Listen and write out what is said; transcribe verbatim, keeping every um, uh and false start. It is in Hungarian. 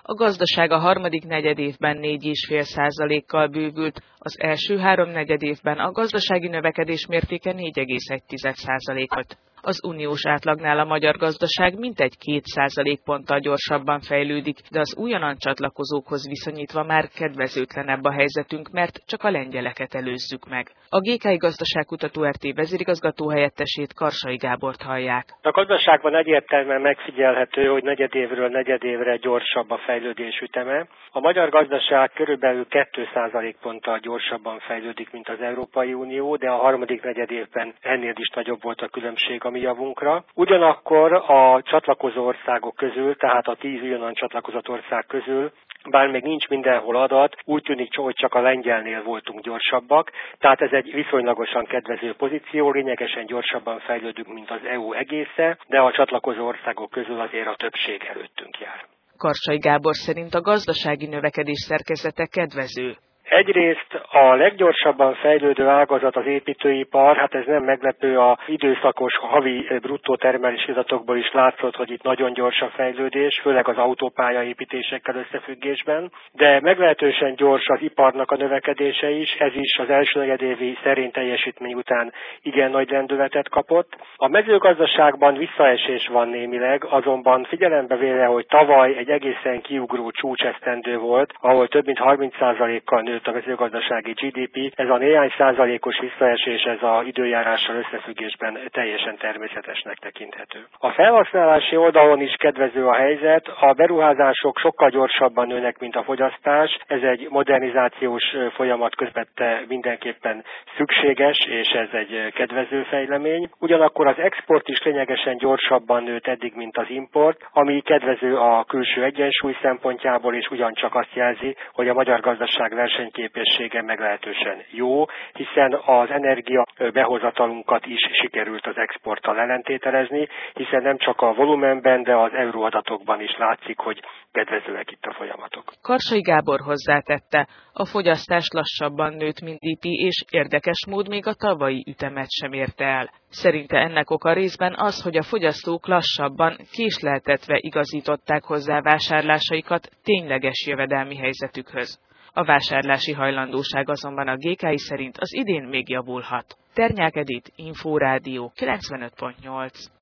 A gazdaság a harmadik negyedévben négy egész öt százalékkal bővült, az első három negyedévben a gazdasági növekedés mértéke négy egész egy százalék volt. Az uniós átlagnál a magyar gazdaság mintegy két százalékponttal gyorsabban fejlődik, de az újonnan csatlakozókhoz viszonyítva már kedvezőtlenebb a helyzetünk, mert csak a lengyeleket előzzük meg. A gé ká i Gazdaságkutató er té vezérigazgató helyettesét, Karsai Gábort hallják. A gazdaságban egyértelműen megfigyelhető, hogy negyedévről negyedévre gyorsabb a fejlődés üteme. A magyar gazdaság körülbelül két százalékponttal gyorsabban fejlődik, mint az Európai Unió, de a harmadik negyedévben ennél is nagyobb volt a különbség a mi javunkra. Ugyanakkor a csatlakozó országok közül, tehát a tíz újonnan csatlakozott ország közül, bár még nincs mindenhol adat, úgy tűnik, hogy csak a lengyelnél voltunk gyorsabbak, tehát ez egy viszonylagosan kedvező pozíció, lényegesen gyorsabban fejlődünk, mint az é u egésze, de a csatlakozó országok közül azért a többség előttünk jár. Karsai Gábor szerint a gazdasági növekedés szerkezete kedvező. Egyrészt a leggyorsabban fejlődő ágazat az építőipar, hát ez nem meglepő, az időszakos havi bruttó termelési adatokból is látszott, hogy itt nagyon gyors a fejlődés, főleg az autópályaépítésekkel összefüggésben, de meglehetősen gyors az iparnak a növekedése is, ez is az első negyedévi szerény teljesítmény után igen nagy lendületet kapott. A mezőgazdaságban visszaesés van némileg, azonban figyelembe véve, hogy tavaly egy egészen kiugró csúcsesztendő volt, ahol több mint harminc százalékkal nőtt a mezőgazdasági gé dé pé, ez a néhány százalékos visszaesés, ez az időjárással összefüggésben teljesen természetesnek tekinthető. A felhasználási oldalon is kedvező a helyzet, a beruházások sokkal gyorsabban nőnek, mint a fogyasztás, ez egy modernizációs folyamat közepette mindenképpen szükséges, és ez egy kedvező fejlemény. Ugyanakkor az export is lényegesen gyorsabban nőtt eddig, mint az import, ami kedvező a külső egyensúly szempontjából, és ugyancsak azt jelzi, hogy a magyar gazdaság versenyképessége meglehetősen jó, hiszen az energia behozatalunkat is sikerült az exporttal ellentételezni, hiszen nem csak a volumenben, de az euróadatokban is látszik, hogy kedvezőek itt a folyamatok. Karsai Gábor hozzátette, a fogyasztás lassabban nőtt, mint gé dé pé, és érdekes mód még a tavalyi ütemet sem érte el. Szerinte ennek oka részben az, hogy a fogyasztók lassabban, késleltetve igazították hozzá vásárlásaikat tényleges jövedelmi helyzetükhöz. A vásárlási hajlandóság azonban a gé ká i szerint az idén még javulhat. Ternyák Edit, Inforádió kilencvenöt pont nyolc.